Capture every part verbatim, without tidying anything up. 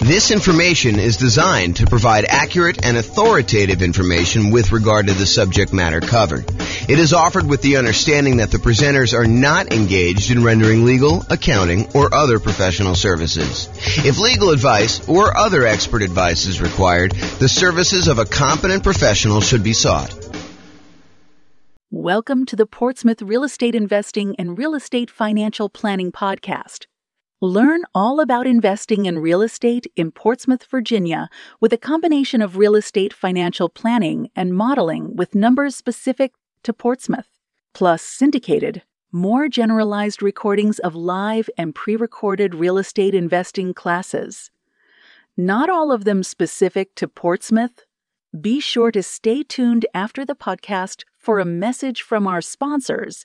This information is designed to provide accurate and authoritative information with regard to the subject matter covered. It is offered with the understanding that the presenters are not engaged in rendering legal, accounting, or other professional services. If legal advice or other expert advice is required, the services of a competent professional should be sought. Welcome to the Portsmouth Real Estate Investing and Real Estate Financial Planning Podcast. Learn all about investing in real estate in Portsmouth, Virginia, with a combination of real estate financial planning and modeling with numbers specific to Portsmouth, plus syndicated, more generalized recordings of live and pre-recorded real estate investing classes. Not all of them specific to Portsmouth. Be sure to stay tuned after the podcast for a message from our sponsors.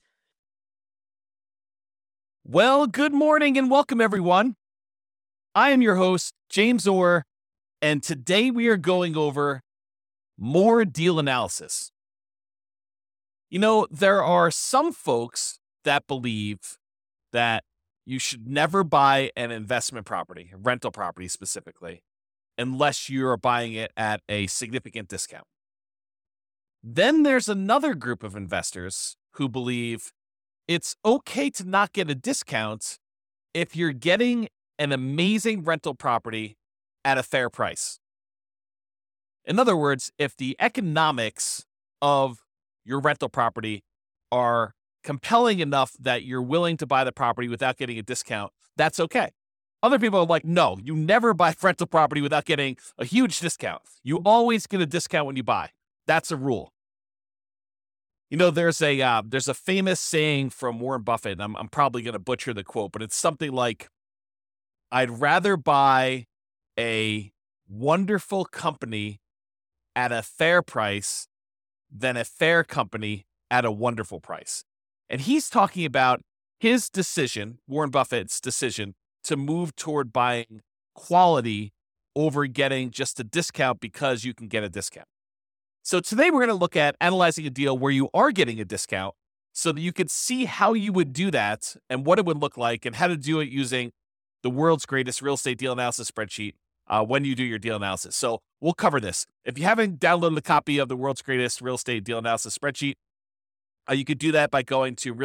Well, good morning and welcome, everyone. I am your host, James Orr, and today we are going over more deal analysis. You know, there are some folks that believe that you should never buy an investment property, a rental property specifically, unless you are buying it at a significant discount. Then there's another group of investors who believe it's okay to not get a discount if you're getting an amazing rental property at a fair price. In other words, if the economics of your rental property are compelling enough that you're willing to buy the property without getting a discount, that's okay. Other people are like, no, you never buy rental property without getting a huge discount. You always get a discount when you buy. That's a rule. You know, there's a uh, there's a famous saying from Warren Buffett, and I'm, I'm probably going to butcher the quote, but it's something like, I'd rather buy a wonderful company at a fair price than a fair company at a wonderful price. And he's talking about his decision, Warren Buffett's decision, to move toward buying quality over getting just a discount because you can get a discount. So today we're going to look at analyzing a deal where you are getting a discount so that you could see how you would do that and what it would look like and how to do it using the world's greatest real estate deal analysis spreadsheet uh, when you do your deal analysis. So we'll cover this. If you haven't downloaded a copy of the world's greatest real estate deal analysis spreadsheet, uh, you could do that by going to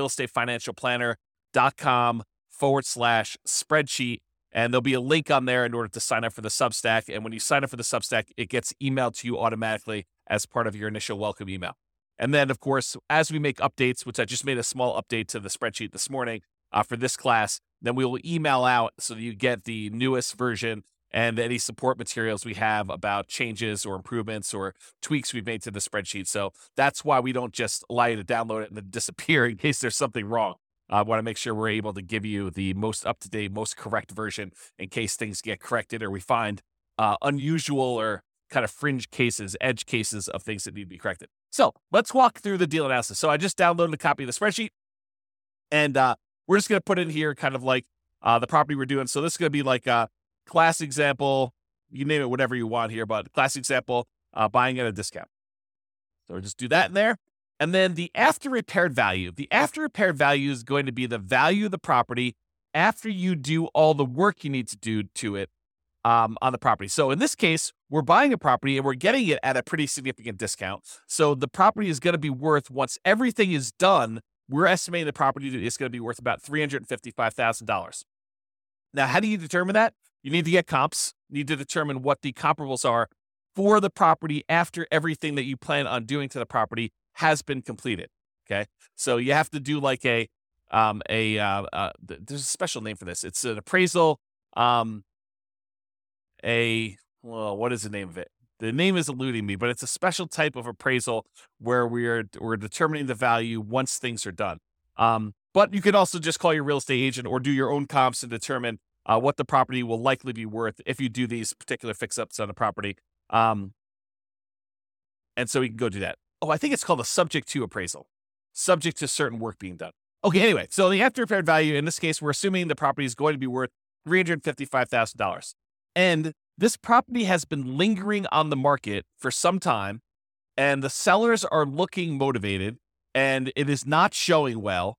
realestatefinancialplanner.com forward slash spreadsheet. And there'll be a link on there in order to sign up for the Substack. And when you sign up for the Substack, it gets emailed to you automatically as part of your initial welcome email. And then, of course, as we make updates, which I just made a small update to the spreadsheet this morning uh, for this class, then we will email out so that you get the newest version and any support materials we have about changes or improvements or tweaks we've made to the spreadsheet. So that's why we don't just allow you to download it and then disappear in case there's something wrong. I want to make sure we're able to give you the most up-to-date, most correct version in case things get corrected or we find uh, unusual or kind of fringe cases, edge cases of things that need to be corrected. So let's walk through the deal analysis. So I just downloaded a copy of the spreadsheet, and uh, we're just going to put in here kind of like uh, the property we're doing. So this is going to be like a class example. You name it whatever you want here, but class example, uh, buying at a discount. So we'll just do that in there. And then the after repaired value. The after repaired value is going to be the value of the property after you do all the work you need to do to it um, on the property. So in this case, we're buying a property and we're getting it at a pretty significant discount. So the property is going to be worth, once everything is done, we're estimating the property is going to be worth about three hundred fifty-five thousand dollars. Now, how do you determine that? You need to get comps. You need to determine what the comparables are for the property after everything that you plan on doing to the property has been completed. Okay. So you have to do like a, um, a, uh, uh, there's a special name for this. It's an appraisal, um, a, well, what is the name of it? The name is eluding me, but it's a special type of appraisal where we're, we're determining the value once things are done. Um, but you could also just call your real estate agent or do your own comps and determine uh, what the property will likely be worth if you do these particular fix-ups on the property. Um, and so we can go do that. Oh, I think it's called a subject to appraisal, subject to certain work being done. Okay, anyway, so the after repaired value, in this case, we're assuming the property is going to be worth three hundred fifty-five thousand dollars. And this property has been lingering on the market for some time, and the sellers are looking motivated, and it is not showing well,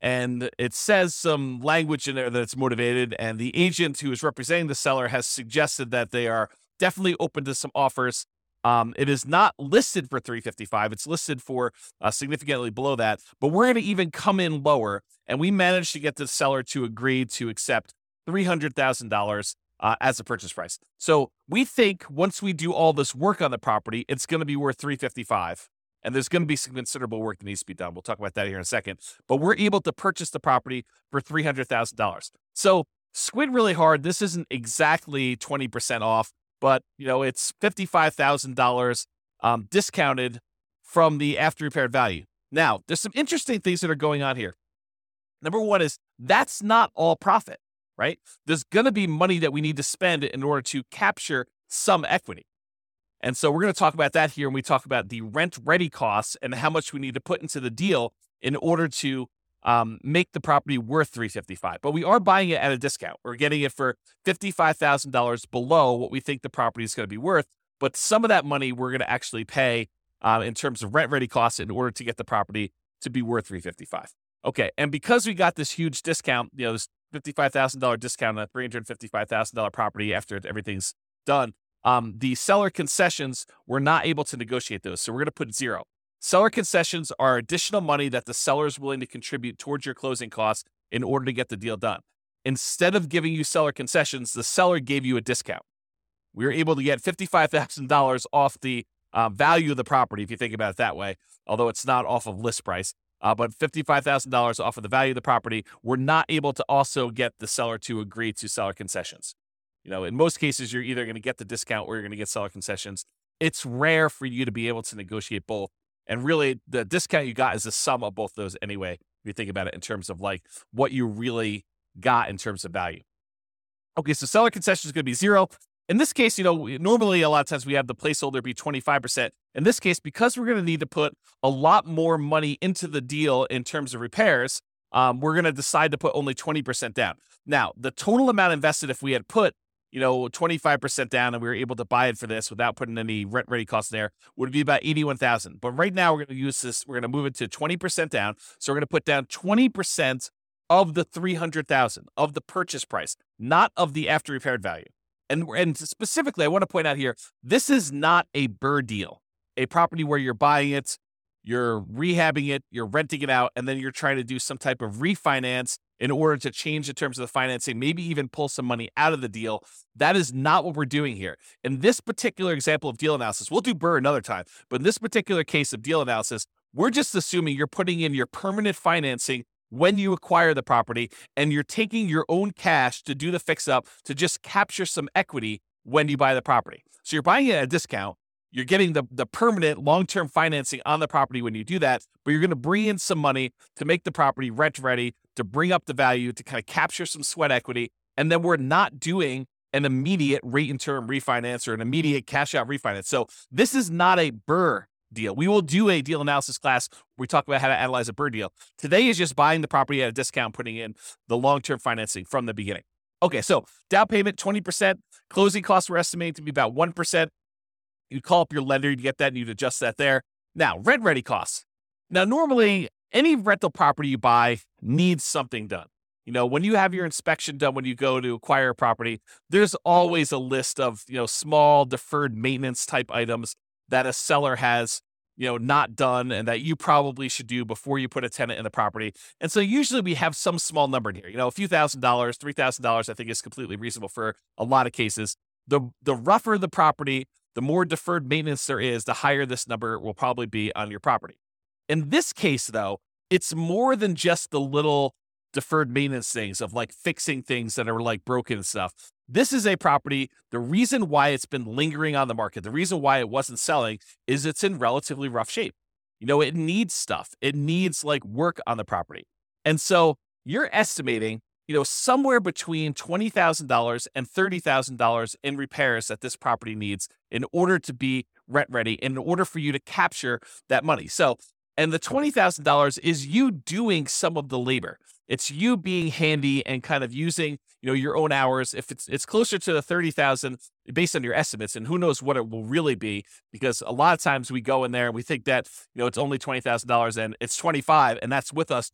and it says some language in there that it's motivated, and the agent who is representing the seller has suggested that they are definitely open to some offers. Um, it is not listed for three fifty-five. It's listed for uh, significantly below that, but we're going to even come in lower, and we managed to get the seller to agree to accept three hundred thousand dollars uh, as a purchase price. So we think once we do all this work on the property, it's going to be worth three fifty-five, and there's going to be some considerable work that needs to be done. We'll talk about that here in a second, but we're able to purchase the property for three hundred thousand dollars. So squint really hard. This isn't exactly twenty percent off, but you know, it's fifty-five thousand dollars um, discounted from the after repaired value. Now, there's some interesting things that are going on here. Number one is that's not all profit, right? There's going to be money that we need to spend in order to capture some equity. And so we're going to talk about that here when we talk about the rent ready costs and how much we need to put into the deal in order to um, make the property worth three fifty-five. But we are buying it at a discount. We're getting it for fifty-five thousand dollars below what we think the property is going to be worth. But some of that money we're going to actually pay uh, in terms of rent ready costs in order to get the property to be worth three fifty-five. Okay, and because we got this huge discount, you know, this fifty-five thousand dollars discount on a three hundred fifty-five thousand dollars property after everything's done, um, the seller concessions, we're not able to negotiate those. So we're going to put zero. Seller concessions are additional money that the seller is willing to contribute towards your closing costs in order to get the deal done. Instead of giving you seller concessions, the seller gave you a discount. We were able to get fifty-five thousand dollars off the uh, value of the property, if you think about it that way, although it's not off of list price. Uh, but fifty-five thousand dollars off of the value of the property, we're not able to also get the seller to agree to seller concessions. You know, in most cases, you're either going to get the discount or you're going to get seller concessions. It's rare for you to be able to negotiate both. And really, the discount you got is the sum of both those anyway, if you think about it in terms of like what you really got in terms of value. Okay, so seller concession is going to be zero. In this case, you know, normally a lot of times we have the placeholder be twenty-five percent. In this case, because we're going to need to put a lot more money into the deal in terms of repairs, um, we're going to decide to put only twenty percent down. Now, the total amount invested, if we had put, you know, twenty-five percent down and we were able to buy it for this without putting any rent ready costs there, would be about eighty-one thousand. But right now we're going to use this, we're going to move it to twenty percent down. So we're going to put down twenty percent of the three hundred thousand of the purchase price, not of the after repaired value. And, and specifically, I want to point out here, this is not a B R R R R deal, a property where you're buying it, you're rehabbing it, you're renting it out, and then you're trying to do some type of refinance in order to change the terms of the financing, maybe even pull some money out of the deal. That is not what we're doing here. In this particular example of deal analysis, we'll do B R R R R another time, but in this particular case of deal analysis, we're just assuming you're putting in your permanent financing when you acquire the property, and you're taking your own cash to do the fix-up to just capture some equity when you buy the property. So you're buying it at a discount. You're getting the, the permanent long-term financing on the property when you do that, but you're going to bring in some money to make the property rent-ready, to bring up the value, to kind of capture some sweat equity, and then we're not doing an immediate rate-and-term refinance or an immediate cash-out refinance. So this is not a B R R R R deal. We will do a deal analysis class where we talk about how to analyze a B R R R R deal. Today is just buying the property at a discount, putting in the long-term financing from the beginning. Okay, so down payment, twenty percent. Closing costs were estimated to be about one percent. You'd call up your lender, you'd get that, and you'd adjust that there. Now, rent-ready costs. Now, normally, any rental property you buy needs something done. You know, when you have your inspection done, when you go to acquire a property, there's always a list of, you know, small deferred maintenance type items that a seller has, you know, not done and that you probably should do before you put a tenant in the property. And so usually we have some small number in here, you know, a few thousand dollars, three thousand dollars, I think is completely reasonable for a lot of cases. The, the rougher the property, the more deferred maintenance there is, the higher this number will probably be on your property. In this case, though, it's more than just the little deferred maintenance things of like fixing things that are like broken and stuff. This is a property. The reason why it's been lingering on the market, the reason why it wasn't selling is it's in relatively rough shape. You know, it needs stuff. It needs like work on the property. And so you're estimating, you know, somewhere between twenty thousand dollars and thirty thousand dollars in repairs that this property needs in order to be rent ready, in order for you to capture that money. So, and the twenty thousand dollars is you doing some of the labor. It's you being handy and kind of using, you know, your own hours. If it's it's closer to the thirty thousand based on your estimates, and who knows what it will really be, because a lot of times we go in there and we think that, you know, it's only twenty thousand dollars and it's twenty-five, and that's with us doing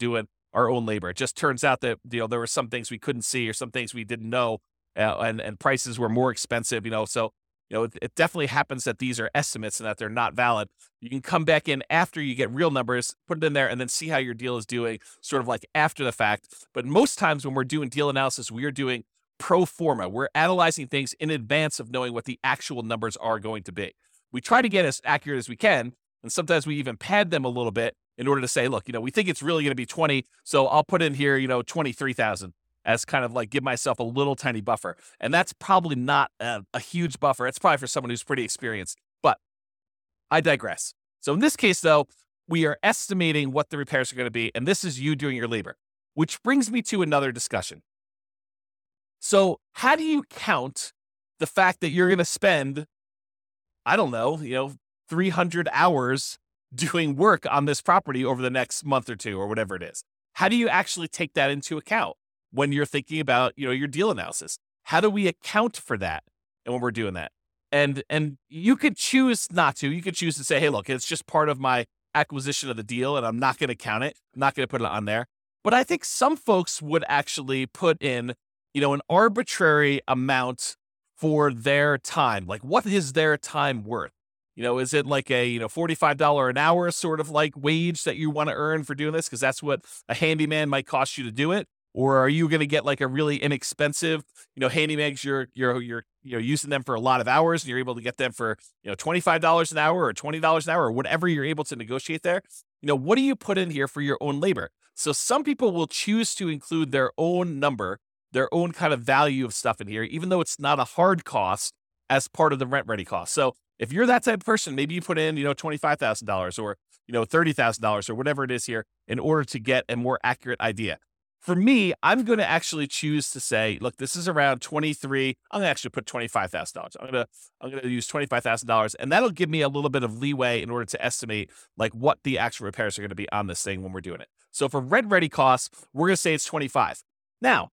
our own labor. It just turns out that, you know, there were some things we couldn't see or some things we didn't know, uh, and, and prices were more expensive, you know, so, you know, it, it definitely happens that these are estimates and that they're not valid. You can come back in after you get real numbers, put it in there, and then see how your deal is doing sort of like after the fact. But most times when we're doing deal analysis, we are doing pro forma. We're analyzing things in advance of knowing what the actual numbers are going to be. We try to get as accurate as we can, and sometimes we even pad them a little bit in order to say, look, you know, we think it's really going to be twenty, so I'll put in here, you know, twenty-three thousand as kind of like give myself a little tiny buffer. And that's probably not a, a huge buffer. It's probably for someone who's pretty experienced, but I digress. So in this case, though, we are estimating what the repairs are going to be, and this is you doing your labor, which brings me to another discussion. So how do you count the fact that you're going to spend, I don't know, you know, three hundred hours doing work on this property over the next month or two or whatever it is? How do you actually take that into account when you're thinking about, you know, your deal analysis? How do we account for that? And when we're doing that, and, and you could choose not to, you could choose to say, hey, look, it's just part of my acquisition of the deal and I'm not going to count it. I'm not going to put it on there. But I think some folks would actually put in, you know, an arbitrary amount for their time. Like, what is their time worth? You know, is it like a, you know, forty-five dollars an hour sort of like wage that you want to earn for doing this? Because that's what a handyman might cost you to do it. Or are you going to get like a really inexpensive, you know, handyman? You're, you're, you're, you know, using them for a lot of hours and you're able to get them for, you know, twenty-five dollars an hour or twenty dollars an hour or whatever you're able to negotiate there. You know, what do you put in here for your own labor? So some people will choose to include their own number, their own kind of value of stuff in here, even though it's not a hard cost as part of the rent ready cost. So if you're that type of person, maybe you put in, you know, twenty-five thousand dollars or, you know, thirty thousand dollars or whatever it is here in order to get a more accurate idea. For me, I'm going to actually choose to say, look, this is around twenty-three. I'm going to actually put twenty-five thousand dollars. I'm going to, I'm going to use twenty-five thousand dollars, and that'll give me a little bit of leeway in order to estimate like what the actual repairs are going to be on this thing when we're doing it. So for rent ready costs, we're going to say it's twenty-five. Now,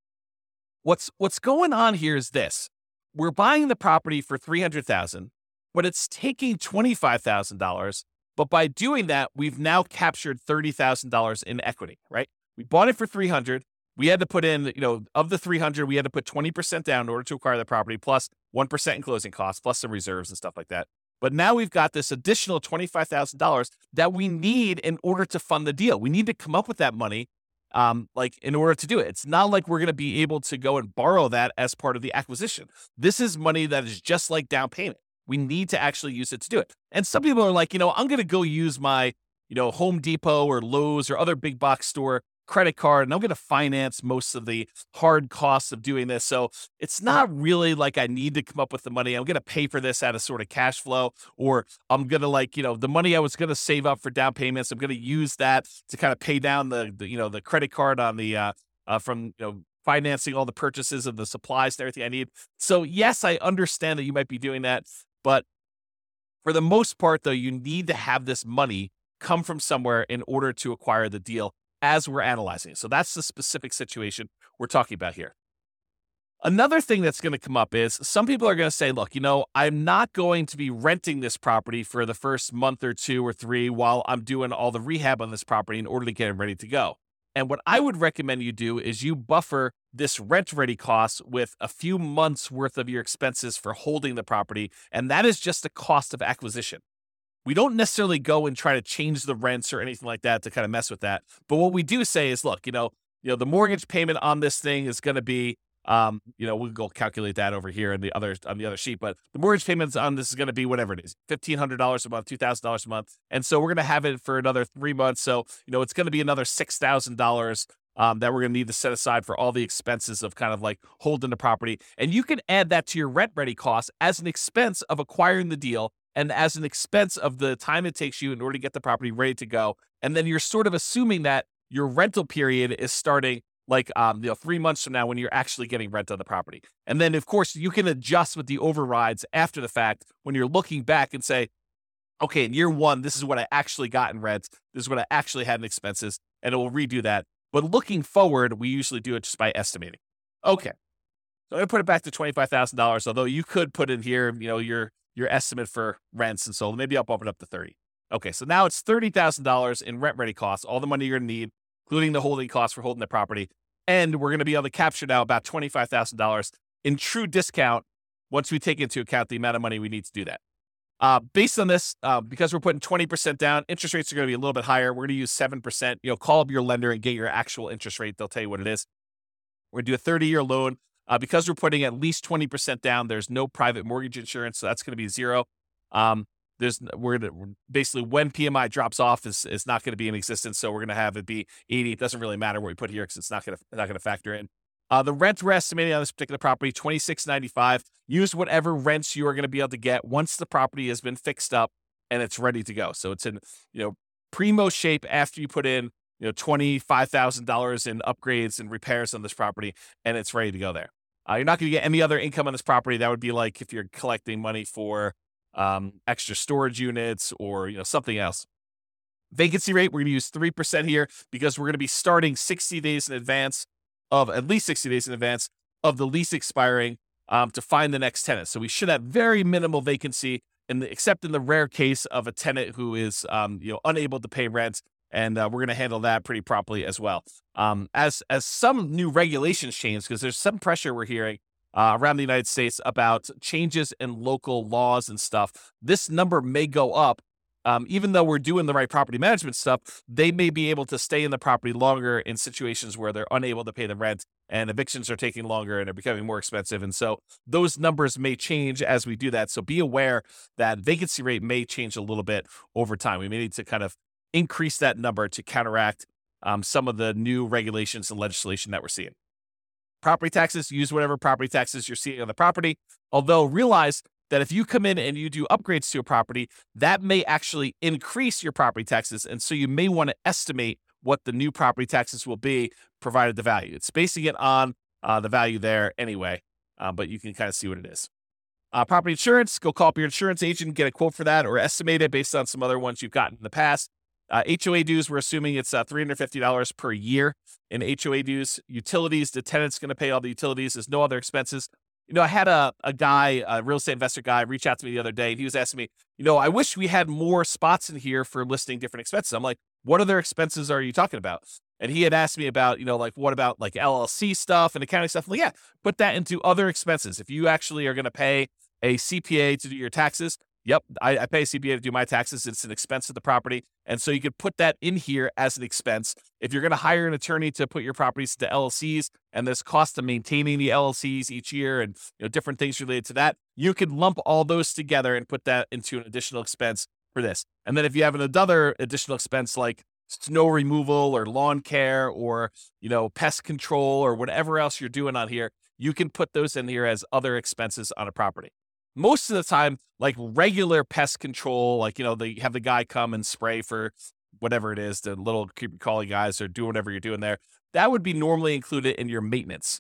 what's, what's going on here is this. We're buying the property for three hundred thousand dollars, but it's taking twenty-five thousand dollars. But by doing that, we've now captured thirty thousand dollars in equity, right? We bought it for three hundred dollars. We had to put in, you know, of the three hundred dollars, we had to put twenty percent down in order to acquire the property, plus one percent in closing costs, plus some reserves and stuff like that. But now we've got this additional twenty-five thousand dollars that we need in order to fund the deal. We need to come up with that money, um, like in order to do it. It's not like we're going to be able to go and borrow that as part of the acquisition. This is money that is just like down payment. We need to actually use it to do it. And some people are like, you know, I'm going to go use my, you know, Home Depot or Lowe's or other big box store credit card, and I'm going to finance most of the hard costs of doing this. So it's not really like I need to come up with the money. I'm going to pay for this out of sort of cash flow, or I'm going to like, you know, the money I was going to save up for down payments, I'm going to use that to kind of pay down the, the you know, the credit card on the, uh, uh, from, you know, financing all the purchases of the supplies and everything I need. So yes, I understand that you might be doing that, but for the most part though, you need to have this money come from somewhere in order to acquire the deal as we're analyzing. So that's the specific situation we're talking about here. Another thing that's going to come up is some people are going to say, look, you know, I'm not going to be renting this property for the first month or two or three while I'm doing all the rehab on this property in order to get it ready to go. And what I would recommend you do is you buffer this rent ready cost with a few months worth of your expenses for holding the property. And that is just the cost of acquisition. We don't necessarily go and try to change the rents or anything like that to kind of mess with that. But what we do say is, look, you know, you know, the mortgage payment on this thing is going to be, um, you know, we'll go calculate that over here on the other on the other sheet. But the mortgage payments on this is going to be whatever it is, fifteen hundred dollars a month, two thousand dollars a month. And so we're going to have it for another three months. So, you know, it's going to be another six thousand dollars um, that we're going to need to set aside for all the expenses of kind of like holding the property. And you can add that to your rent ready costs as an expense of acquiring the deal, and as an expense of the time it takes you in order to get the property ready to go. And then you're sort of assuming that your rental period is starting like um, you know, three months from now when you're actually getting rent on the property. And then, of course, you can adjust with the overrides after the fact when you're looking back and say, okay, in year one, this is what I actually got in rent. This is what I actually had in expenses, and it will redo that. But looking forward, we usually do it just by estimating. Okay, so I'm going to put it back to twenty-five thousand dollars, although you could put in here, you know, your your estimate for rents, and so maybe I'll bump it up to thirty. Okay, so now it's thirty thousand dollars in rent ready costs, all the money you're going to need, including the holding costs for holding the property. And we're going to be able to capture now about twenty-five thousand dollars in true discount once we take into account the amount of money we need to do that. Uh, based on this, uh, because we're putting twenty percent down, interest rates are going to be a little bit higher. We're going to use seven percent. You know, call up your lender and get your actual interest rate. They'll tell you what it is. We're going to do a thirty-year loan. Uh, because we're putting at least twenty percent down, there's no private mortgage insurance, so that's going to be zero. Um, there's we're, we're basically when P M I drops off is is not going to be in existence, so we're going to have it be eighty. It doesn't really matter what we put here because it's not going to not going to factor in. Uh, the rent we're estimating on this particular property, twenty-six ninety-five. Use whatever rents you are going to be able to get once the property has been fixed up and it's ready to go. So it's in you know primo shape after you put in you know twenty-five thousand dollars in upgrades and repairs on this property, and it's ready to go there. Uh, you're not going to get any other income on this property. That would be like if you're collecting money for um, extra storage units or you know something else. Vacancy rate, we're going to use three percent here because we're going to be starting sixty days in advance of, at least sixty days in advance of the lease expiring um, to find the next tenant. So we should have very minimal vacancy, in the, except in the rare case of a tenant who is um, you know unable to pay rent. And uh, we're going to handle that pretty properly as well. Um, as as some new regulations change, because there's some pressure we're hearing uh, around the United States about changes in local laws and stuff, this number may go up. Um, even though we're doing the right property management stuff, they may be able to stay in the property longer in situations where they're unable to pay the rent and evictions are taking longer and are becoming more expensive. And so those numbers may change as we do that. So be aware that vacancy rate may change a little bit over time. We may need to kind of increase that number to counteract um, some of the new regulations and legislation that we're seeing. Property taxes, use whatever property taxes you're seeing on the property. Although realize that if you come in and you do upgrades to a property, that may actually increase your property taxes. And so you may want to estimate what the new property taxes will be provided the value. It's basing it on uh, the value there anyway, uh, but you can kind of see what it is. Uh, property insurance, go call up your insurance agent, get a quote for that or estimate it based on some other ones you've gotten in the past. Uh, H O A dues, we're assuming it's uh, three hundred fifty dollars per year in H O A dues. Utilities, the tenant's going to pay all the utilities. There's no other expenses. You know, I had a, a guy, a real estate investor guy, reach out to me the other day, and he was asking me, you know, I wish we had more spots in here for listing different expenses. I'm like, what other expenses are you talking about? And he had asked me about, you know, like, what about like L L C stuff and accounting stuff? I'm like, yeah, put that into other expenses. If you actually are going to pay a C P A to do your taxes, yep, I, I pay a C P A to do my taxes. It's an expense of the property. And so you could put that in here as an expense. If you're going to hire an attorney to put your properties to L L Cs and there's cost of maintaining the L L Cs each year and you know different things related to that, you could lump all those together and put that into an additional expense for this. And then if you have another additional expense like snow removal or lawn care or, you know, pest control or whatever else you're doing on here, you can put those in here as other expenses on a property. Most of the time, like regular pest control, like, you know, they have the guy come and spray for whatever it is, the little creepy crawly guys or do whatever you're doing there. That would be normally included in your maintenance.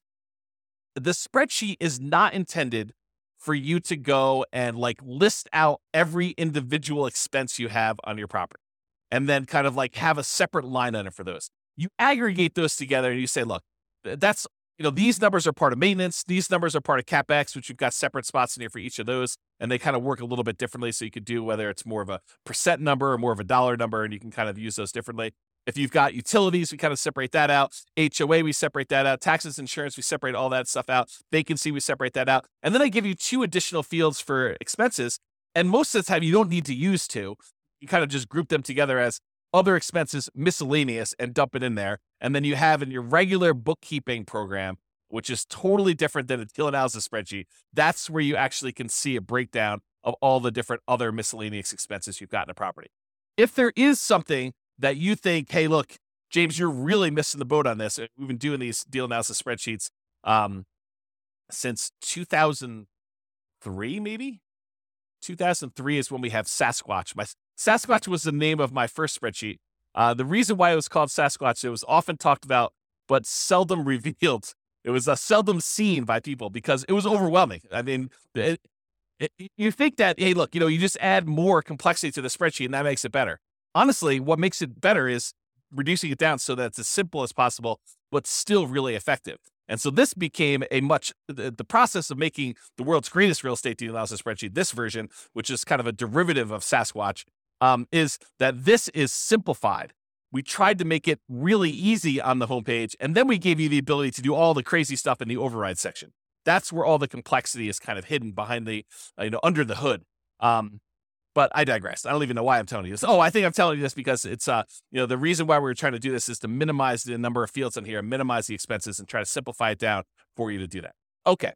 The spreadsheet is not intended for you to go and like list out every individual expense you have on your property and then kind of like have a separate line item for those. You aggregate those together and you say, look, that's You know, these numbers are part of maintenance. These numbers are part of CapEx, which you've got separate spots in here for each of those. And they kind of work a little bit differently. So you could do whether it's more of a percent number or more of a dollar number, and you can kind of use those differently. If you've got utilities, we kind of separate that out. H O A, we separate that out. Taxes, insurance, we separate all that stuff out. Vacancy, we separate that out. And then I give you two additional fields for expenses. And most of the time, you don't need to use two. You kind of just group them together as other expenses, miscellaneous, and dump it in there. And then you have in your regular bookkeeping program, which is totally different than a deal analysis spreadsheet. That's where you actually can see a breakdown of all the different other miscellaneous expenses you've got in a property. If there is something that you think, hey, look, James, you're really missing the boat on this. We've been doing these deal analysis spreadsheets um, since two thousand three, maybe? two thousand three is when we have Sasquatch. My Sasquatch was the name of my first spreadsheet. Uh, the reason why it was called Sasquatch, it was often talked about, but seldom revealed. It was uh, seldom seen by people because it was overwhelming. I mean, it, it, you think that, hey, look, you know, you just add more complexity to the spreadsheet and that makes it better. Honestly, what makes it better is reducing it down so that it's as simple as possible, but still really effective. And so this became a much, the, the process of making the world's greatest real estate deal analysis spreadsheet, this version, which is kind of a derivative of Sasquatch, um, is that this is simplified. we tried to make it really easy on the homepage, and then we gave you the ability to do all the crazy stuff in the override section. That's where all the complexity is kind of hidden behind the, uh, you know, under the hood. Um, but I digress. I don't even know why I'm telling you this. Oh, I think I'm telling you this because it's, uh, you know, the reason why we were trying to do this is to minimize the number of fields in here, minimize the expenses, and try to simplify it down for you to do that. Okay.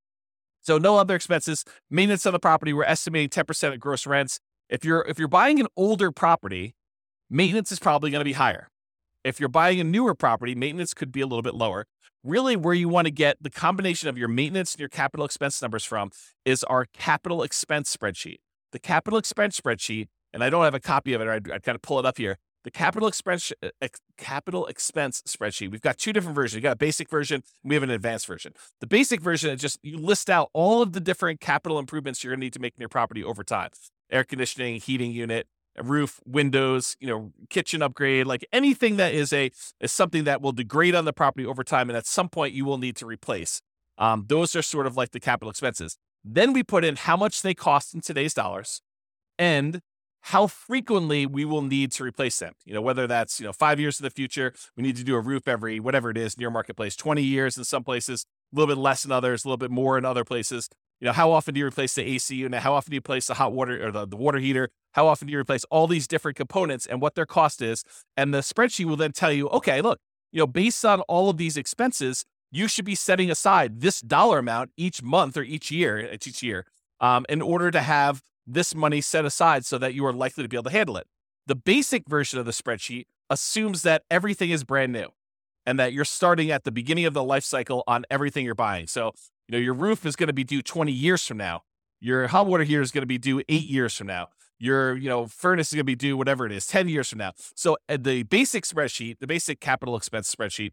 So no other expenses. Maintenance on the property, we're estimating ten percent of gross rents. If you're if you're buying an older property, maintenance is probably going to be higher. If you're buying a newer property, maintenance could be a little bit lower. Really, where you want to get the combination of your maintenance and your capital expense numbers from is our capital expense spreadsheet. The capital expense spreadsheet, and I don't have a copy of it, or I'd, I'd kind of pull it up here. The capital expense ex, capital expense spreadsheet. We've got two different versions. You got a basic version, and we have an advanced version. The basic version is just you list out all of the different capital improvements you're going to need to make in your property over time: air conditioning, heating unit, a roof, windows, you know, kitchen upgrade, like anything that is a is something that will degrade on the property over time, and at some point you will need to replace. Um, those are sort of like the capital expenses. Then we put in how much they cost in today's dollars, and how frequently we will need to replace them. You know, whether that's, you know, five years in the future, we need to do a roof every, whatever it is, near marketplace, twenty years in some places, a little bit less in others, a little bit more in other places. You know, how often do you replace the A C unit? How often do you replace the hot water or the, the water heater? How often do you replace all these different components and what their cost is? And the spreadsheet will then tell you, okay, look, you know, based on all of these expenses, you should be setting aside this dollar amount each month or each year, it's each year, um, in order to have this money set aside so that you are likely to be able to handle it. The basic version of the spreadsheet assumes that everything is brand new and that you're starting at the beginning of the life cycle on everything you're buying. So, you know, your roof is going to be due twenty years from now. Your hot water heater is going to be due eight years from now. Your, you know, furnace is going to be due whatever it is, ten years from now. So uh, the basic spreadsheet, the basic capital expense spreadsheet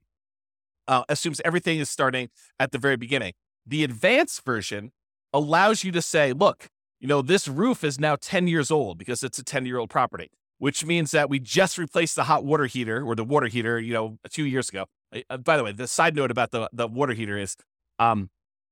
uh, assumes everything is starting at the very beginning. The advanced version allows you to say, look, you know, this roof is now ten years old because it's a ten-year-old property, which means that we just replaced the hot water heater or the water heater, you know, two years ago. Uh, by the way, the side note about the, the water heater is um,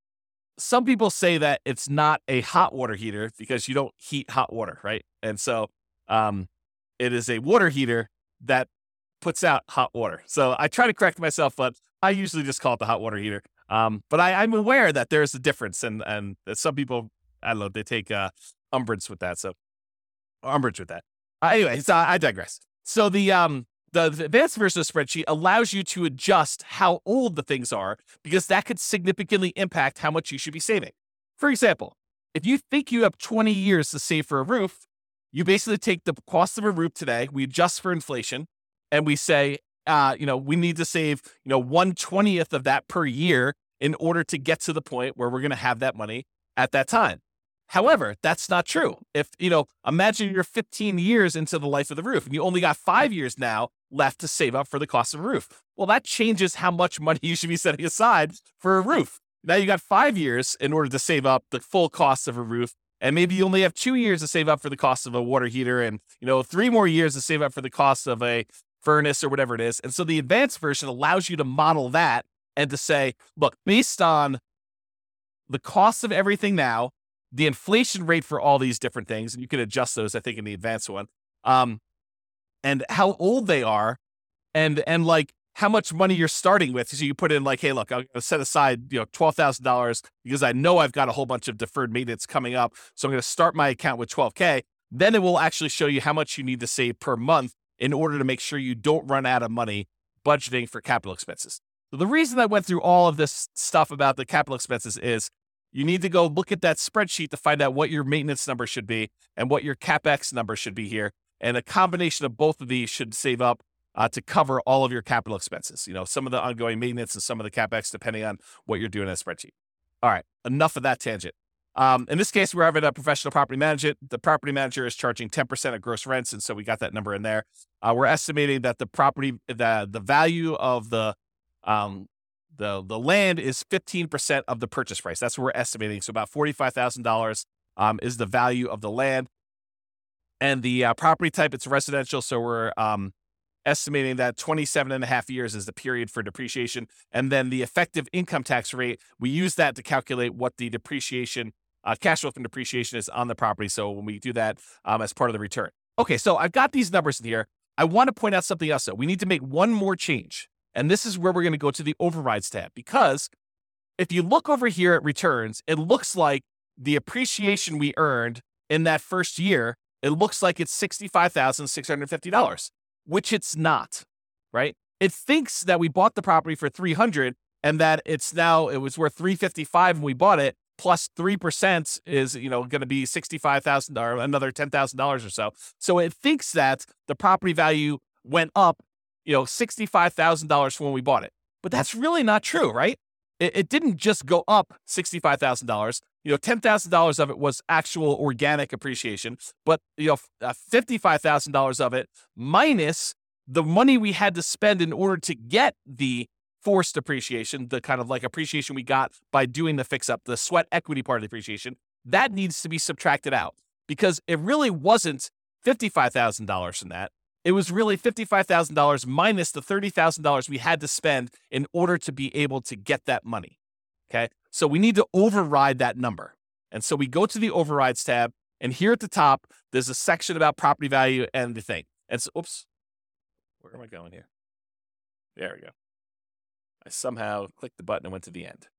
some people say that it's not a hot water heater because you don't heat hot water, right? And so um, it is a water heater that puts out hot water. So I try to correct myself, but I usually just call it the hot water heater. Um, but I, I'm aware that there's a difference, and, and that some people, I don't know, they take uh, umbrage with that. So umbrage with that. Uh, anyway, so I digress. So the um the, the advanced version of the spreadsheet allows you to adjust how old the things are because that could significantly impact how much you should be saving. For example, if you think you have twenty years to save for a roof, you basically take the cost of a roof today, we adjust for inflation, and we say, uh, you know, we need to save, you know, one twentieth of that per year in order to get to the point where we're going to have that money at that time. However, that's not true. If, you know, imagine you're fifteen years into the life of the roof and you only got five years now left to save up for the cost of a roof. Well, that changes how much money you should be setting aside for a roof. Now you got five years in order to save up the full cost of a roof. And maybe you only have two years to save up for the cost of a water heater and, you know, three more years to save up for the cost of a furnace or whatever it is. And so the advanced version allows you to model that and to say, look, based on the cost of everything now, the inflation rate for all these different things, and you can adjust those, I think, in the advanced one, um, and how old they are, and and like how much money you're starting with. So you put in like, hey, look, I'm going to set aside, you know, twelve thousand dollars because I know I've got a whole bunch of deferred maintenance coming up. So I'm going to start my account with twelve K. Then it will actually show you how much you need to save per month in order to make sure you don't run out of money budgeting for capital expenses. So the reason I went through all of this stuff about the capital expenses is you need to go look at that spreadsheet to find out what your maintenance number should be and what your CapEx number should be here. And a combination of both of these should save up uh, to cover all of your capital expenses. You know, some of the ongoing maintenance and some of the CapEx, depending on what you're doing in a spreadsheet. All right, enough of that tangent. Um, in this case, we're having a professional property manager. The property manager is charging ten percent of gross rents, and so we got that number in there. Uh, we're estimating that the property, the the value of the um, The the land is fifteen percent of the purchase price. That's what we're estimating. So about forty-five thousand dollars um, is the value of the land. And the uh, property type, it's residential. So we're um, estimating that twenty-seven and a half years is the period for depreciation. And then the effective income tax rate, we use that to calculate what the depreciation, uh, cash flow from depreciation is on the property. So when we do that um, as part of the return. Okay, so I've got these numbers in here. I want to point out something else, though. We need to make one more change. And this is where we're going to go to the overrides tab, because if you look over here at returns, it looks like the appreciation we earned in that first year, it looks like it's sixty-five thousand six hundred fifty dollars, which it's not, right? It thinks that we bought the property for three hundred dollars and that it's now, it was worth three hundred fifty-five dollars when we bought it, plus three percent is, you know, going to be sixty-five thousand dollars, another ten thousand dollars or so. So it thinks that the property value went up, you know, sixty-five thousand dollars from when we bought it. But that's really not true, right? It, it didn't just go up sixty-five thousand dollars. You know, ten thousand dollars of it was actual organic appreciation, but, you know, uh, fifty-five thousand dollars of it minus the money we had to spend in order to get the forced appreciation, the kind of like appreciation we got by doing the fix up, the sweat equity part of the appreciation, that needs to be subtracted out, because it really wasn't fifty-five thousand dollars from that. It was really fifty-five thousand dollars minus the thirty thousand dollars we had to spend in order to be able to get that money. Okay. So we need to override that number. And so we go to the overrides tab, and here at the top, there's a section about property value and the thing. And so, oops, where am I going here? There we go. I somehow clicked the button and went to the end.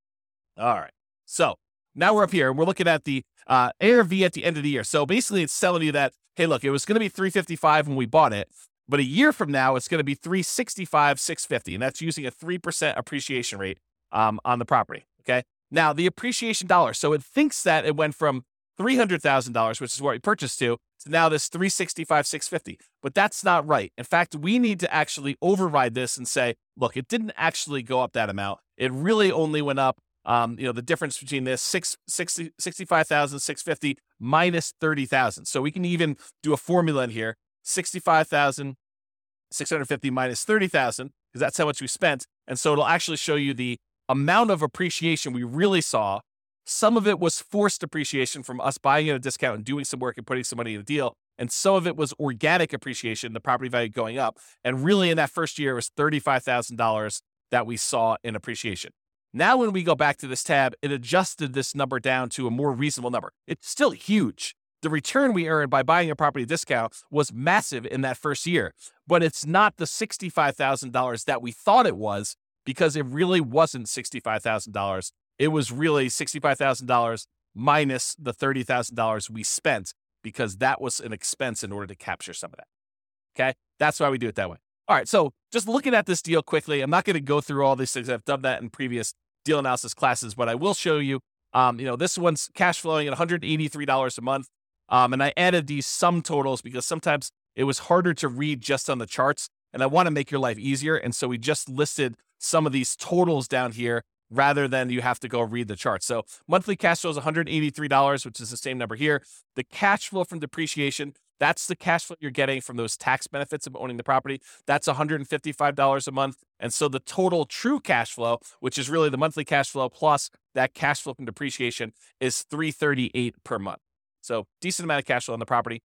All right. So now we're up here and we're looking at the uh, A R V at the end of the year. So basically it's telling you that, hey, look, it was going to be three hundred fifty-five when we bought it, but a year from now, it's going to be three hundred sixty-five thousand six hundred fifty dollars. And that's using a three percent appreciation rate um, on the property. Okay. Now the appreciation dollar. So it thinks that it went from three hundred thousand dollars, which is what we purchased to, to now this three hundred sixty-five thousand six hundred fifty dollars. But that's not right. In fact, we need to actually override this and say, look, it didn't actually go up that amount. It really only went up, um, you know, the difference between this sixty-five thousand six hundred fifty dollars minus thirty thousand dollars. So we can even do a formula in here, sixty-five thousand six hundred fifty dollars minus thirty thousand dollars, because that's how much we spent. And so it'll actually show you the amount of appreciation we really saw. Some of it was forced appreciation from us buying at a discount and doing some work and putting some money in the deal. And some of it was organic appreciation, the property value going up. And really in that first year, it was thirty-five thousand dollars that we saw in appreciation. Now, when we go back to this tab, it adjusted this number down to a more reasonable number. It's still huge. The return we earned by buying a property discount was massive in that first year, but it's not the sixty-five thousand dollars that we thought it was, because it really wasn't sixty-five thousand dollars. It was really sixty-five thousand dollars minus the thirty thousand dollars we spent, because that was an expense in order to capture some of that. Okay. That's why we do it that way. All right. So just looking at this deal quickly, I'm not going to go through all these things. I've done that in previous deal analysis classes, but I will show you, um, you know, this one's cash flowing at one hundred eighty-three dollars a month. Um, and I added these sum totals because sometimes it was harder to read just on the charts, and I want to make your life easier. And so we just listed some of these totals down here rather than you have to go read the chart. So monthly cash flow is one hundred eighty-three dollars, which is the same number here. The cash flow from depreciation, that's the cash flow you're getting from those tax benefits of owning the property. That's one hundred fifty-five dollars a month. And so the total true cash flow, which is really the monthly cash flow plus that cash flow from depreciation, is three hundred thirty-eight dollars per month. So decent amount of cash flow on the property.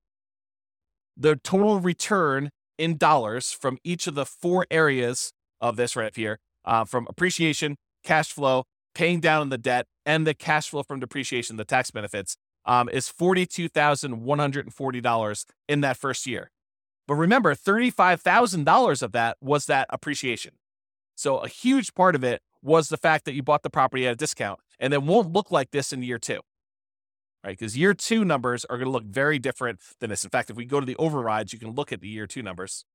The total return in dollars from each of the four areas of this right up here, uh, from appreciation, cash flow, paying down the debt, and the cash flow from depreciation, the tax benefits, um, is forty-two thousand one hundred forty dollars in that first year. But remember, thirty-five thousand dollars of that was that appreciation. So a huge part of it was the fact that you bought the property at a discount, and it won't look like this in year two, right? Because year two numbers are going to look very different than this. In fact, if we go to the overrides, you can look at the year two numbers.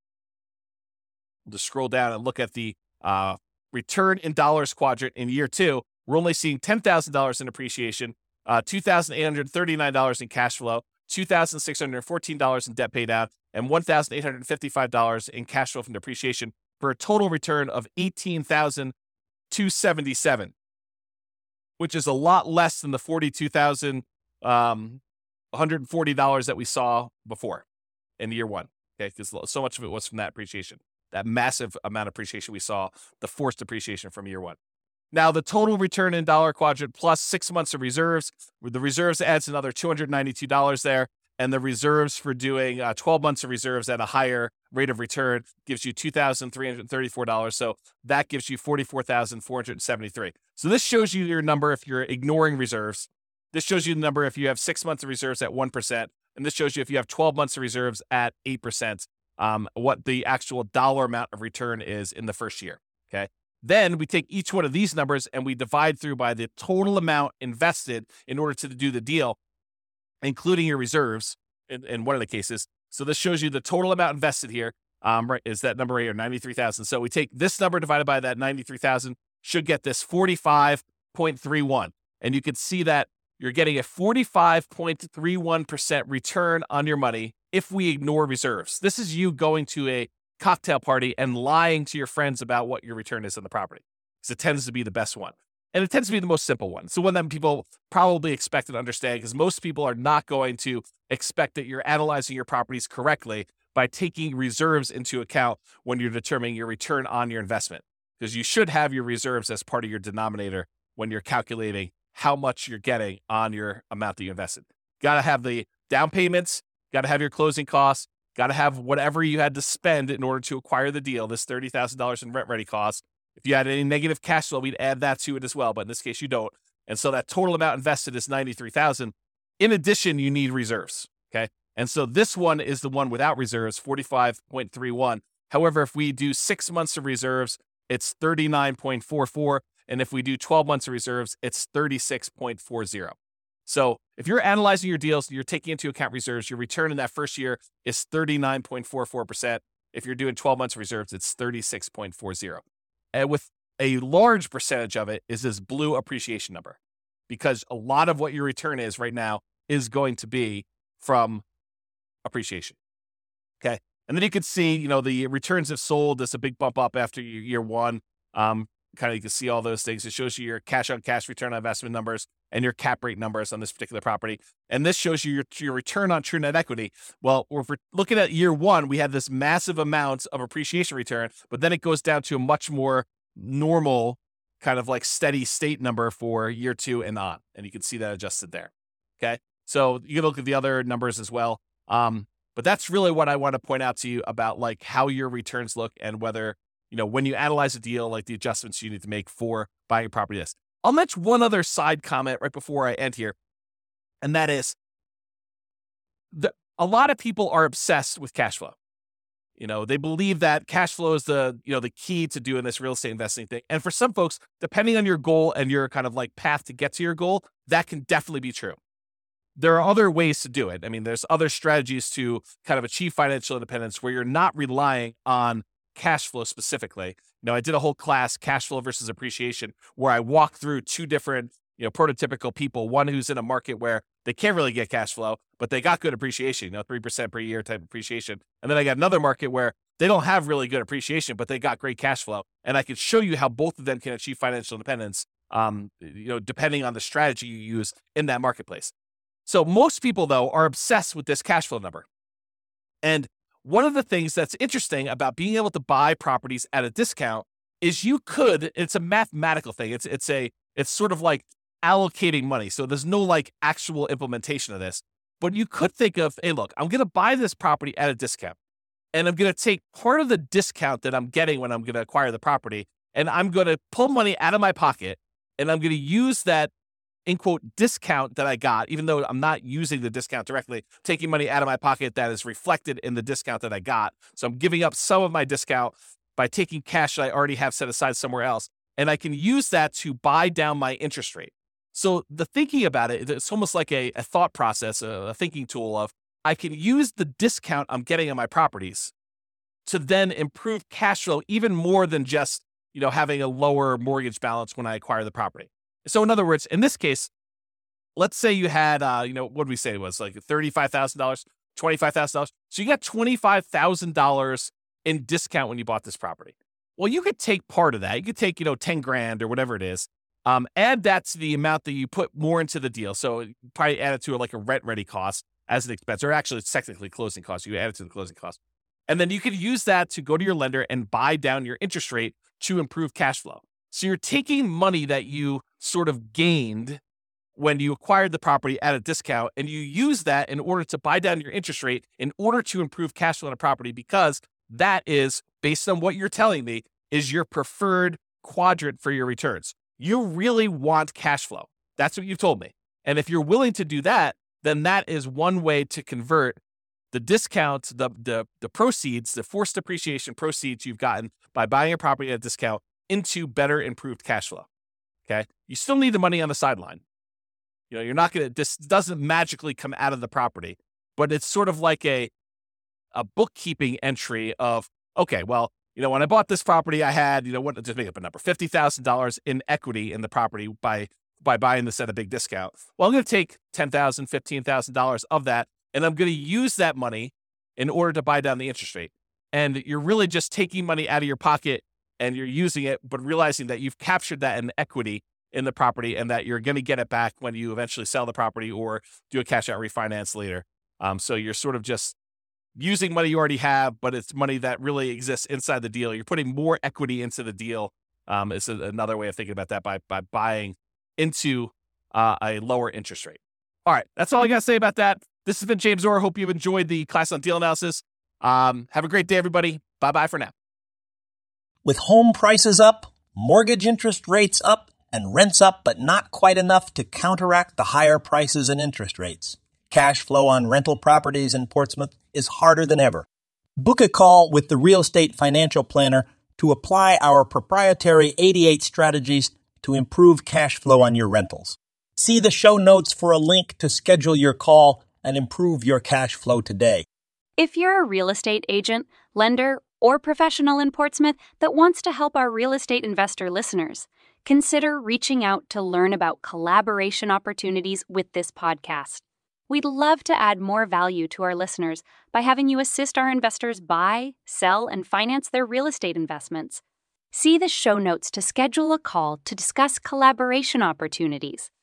We'll just scroll down and look at the uh, return in dollars quadrant in year two. We're only seeing ten thousand dollars in appreciation, uh, two thousand eight hundred thirty-nine dollars in cash flow, two thousand six hundred fourteen dollars in debt paydown, and one thousand eight hundred fifty-five dollars in cash flow from depreciation, for a total return of eighteen thousand two hundred seventy-seven dollars, which is a lot less than the forty-two thousand one hundred forty dollars that we saw before in year one. Okay, because so much of it was from that appreciation, that massive amount of appreciation we saw, the forced appreciation from year one. Now, the total return in dollar quadrant plus six months of reserves, the reserves adds another two hundred ninety-two dollars there, and the reserves for doing uh, twelve months of reserves at a higher rate of return gives you two thousand three hundred thirty-four dollars. So that gives you forty-four thousand four hundred seventy-three dollars. So this shows you your number if you're ignoring reserves. This shows you the number if you have six months of reserves at one percent. And this shows you if you have twelve months of reserves at eight percent. um, what the actual dollar amount of return is in the first year. Okay. Then we take each one of these numbers and we divide through by the total amount invested in order to do the deal, including your reserves in, in one of the cases. So this shows you the total amount invested here. Um, right, is that number right here, ninety-three thousand. So we take this number divided by that ninety-three thousand, should get this forty-five point three one. And you can see that you're getting a forty-five point three one percent return on your money if we ignore reserves. This is you going to a cocktail party and lying to your friends about what your return is on the property, because it tends to be the best one. And it tends to be the most simple one. It's the one that people probably expect and understand, because most people are not going to expect that you're analyzing your properties correctly by taking reserves into account when you're determining your return on your investment, because you should have your reserves as part of your denominator when you're calculating how much you're getting on your amount that you invested. Got to have the down payments, got to have your closing costs, got to have whatever you had to spend in order to acquire the deal, this thirty thousand dollars in rent ready costs. If you had any negative cash flow, we'd add that to it as well, but in this case you don't. And so that total amount invested is ninety-three thousand. In addition, you need reserves, okay? And so this one is the one without reserves, forty-five point three one. However, if we do six months of reserves, it's thirty-nine point four four. And if we do twelve months of reserves, it's thirty-six point four zero. So if you're analyzing your deals and you're taking into account reserves, your return in that first year is thirty-nine point four four percent. If you're doing twelve months of reserves, it's thirty-six point four zero. And with a large percentage of it is this blue appreciation number, because a lot of what your return is right now is going to be from appreciation. Okay. And then you can see, you know, the returns have sold. There's a big bump up after year one. Um, kind of, you can see all those things. It shows you your cash on cash return on investment numbers and your cap rate numbers on this particular property. And this shows you your, your return on true net equity. Well, if we're looking at year one, we had this massive amount of appreciation return, but then it goes down to a much more normal kind of like steady state number for year two and on. And you can see that adjusted there. Okay. So you can look at the other numbers as well. Um, but that's really what I want to point out to you about like how your returns look and whether, you know, when you analyze a deal, like the adjustments you need to make for buying a property. This. I'll mention one other side comment right before I end here. And that is the, a lot of people are obsessed with cash flow. You know, they believe that cash flow is the, you know, the key to doing this real estate investing thing. And for some folks, depending on your goal and your kind of like path to get to your goal, that can definitely be true. There are other ways to do it. I mean, there's other strategies to kind of achieve financial independence where you're not relying on cash flow specifically. You know, I did a whole class, cash flow versus appreciation, where I walked through two different, you know, prototypical people, one who's in a market where they can't really get cash flow, but they got good appreciation, you know, three percent per year type appreciation. And then I got another market where they don't have really good appreciation, but they got great cash flow. And I could show you how both of them can achieve financial independence, um, you know, depending on the strategy you use in that marketplace. So most people, though, are obsessed with this cash flow number. And one of the things that's interesting about being able to buy properties at a discount is you could, it's a mathematical thing. It's, it's a, it's sort of like allocating money. So there's no like actual implementation of this, but you could think of, hey, look, I'm going to buy this property at a discount and I'm going to take part of the discount that I'm getting when I'm going to acquire the property. And I'm going to pull money out of my pocket and I'm going to use that in quote discount that I got, even though I'm not using the discount directly, taking money out of my pocket that is reflected in the discount that I got. So I'm giving up some of my discount by taking cash that I already have set aside somewhere else. And I can use that to buy down my interest rate. So the thinking about it, it's almost like a, a thought process, a, a thinking tool of I can use the discount I'm getting on my properties to then improve cash flow even more than just, you know, having a lower mortgage balance when I acquire the property. So in other words, in this case, let's say you had, uh, you know, what did we say it was like thirty-five thousand dollars, twenty-five thousand dollars. So you got twenty-five thousand dollars in discount when you bought this property. Well, you could take part of that. You could take, you know, ten grand or whatever it is. Um, add that to the amount that you put more into the deal. So probably add it to like a rent ready cost as an expense, or actually it's technically closing cost. You add it to the closing cost. And then you could use that to go to your lender and buy down your interest rate to improve cash flow. So you're taking money that you sort of gained when you acquired the property at a discount, and you use that in order to buy down your interest rate in order to improve cash flow on a property, because that is, based on what you're telling me, is your preferred quadrant for your returns. You really want cash flow. That's what you've told me. And if you're willing to do that, then that is one way to convert the discount, the, the, the proceeds, the forced depreciation proceeds you've gotten by buying a property at a discount into better improved cash flow. Okay. You still need the money on the sideline. You know, you're not going to, this doesn't magically come out of the property, but it's sort of like a, a bookkeeping entry of, okay, well, you know, when I bought this property, I had, you know, what, just make up a number, fifty thousand dollars in equity in the property by, by buying this at a big discount. Well, I'm going to take ten thousand dollars, fifteen thousand dollars of that, and I'm going to use that money in order to buy down the interest rate. And you're really just taking money out of your pocket and you're using it, but realizing that you've captured that in equity in the property and that you're going to get it back when you eventually sell the property or do a cash out refinance later. Um, so you're sort of just using money you already have, but it's money that really exists inside the deal. You're putting more equity into the deal. Um, is another way of thinking about that by, by buying into uh, a lower interest rate. All right. That's all I got to say about that. This has been James Orr. Hope you've enjoyed the class on deal analysis. Um, have a great day, everybody. Bye-bye for now. With home prices up, mortgage interest rates up, and rents up, but not quite enough to counteract the higher prices and interest rates, cash flow on rental properties in Portsmouth is harder than ever. Book a call with the Real Estate Financial Planner to apply our proprietary eighty-eight strategies to improve cash flow on your rentals. See the show notes for a link to schedule your call and improve your cash flow today. If you're a real estate agent, lender, or professional in Portsmouth that wants to help our real estate investor listeners, consider reaching out to learn about collaboration opportunities with this podcast. We'd love to add more value to our listeners by having you assist our investors buy, sell, and finance their real estate investments. See the show notes to schedule a call to discuss collaboration opportunities.